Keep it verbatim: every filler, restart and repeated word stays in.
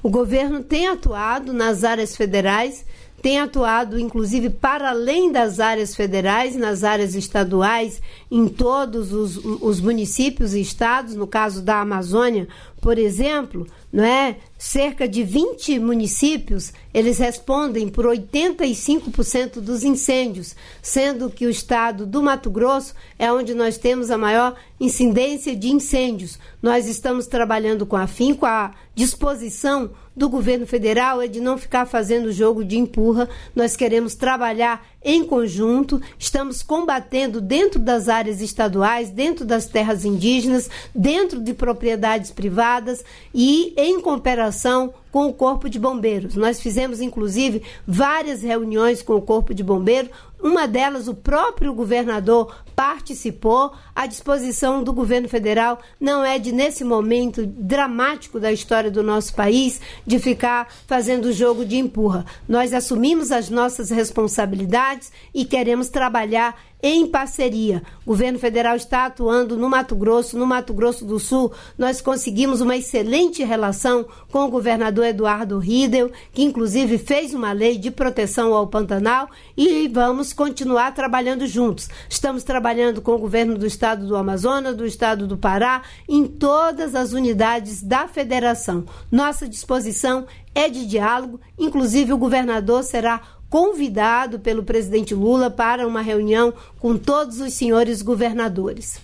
O governo tem atuado nas áreas federais, tem atuado, inclusive, para além das áreas federais, nas áreas estaduais, em todos os, os municípios e estados, no caso da Amazônia, por exemplo, não é? Cerca de vinte municípios, eles respondem por oitenta e cinco por cento dos incêndios, sendo que o estado do Mato Grosso é onde nós temos a maior incidência de incêndios. Nós estamos trabalhando com afinco, a disposição do governo federal é de não ficar fazendo jogo de empurra, nós queremos trabalhar em conjunto, estamos combatendo dentro das áreas estaduais, dentro das terras indígenas, dentro de propriedades privadas e em cooperação com o Corpo de Bombeiros. Nós fizemos, inclusive, várias reuniões com o Corpo de Bombeiros, uma delas o próprio governador participou. A disposição do governo federal não é de, nesse momento dramático da história do nosso país, de ficar fazendo jogo de empurra. Nós assumimos as nossas responsabilidades e queremos trabalhar em parceria. O governo federal está atuando no Mato Grosso, no Mato Grosso do Sul. Nós conseguimos uma excelente relação com o governador Eduardo Riedel, que inclusive fez uma lei de proteção ao Pantanal, e vamos continuar trabalhando juntos. Estamos trabalhando com o governo do estado do Amazonas, do estado do Pará, em todas as unidades da federação. Nossa disposição é de diálogo, inclusive o governador será convidado pelo presidente Lula para uma reunião com todos os senhores governadores.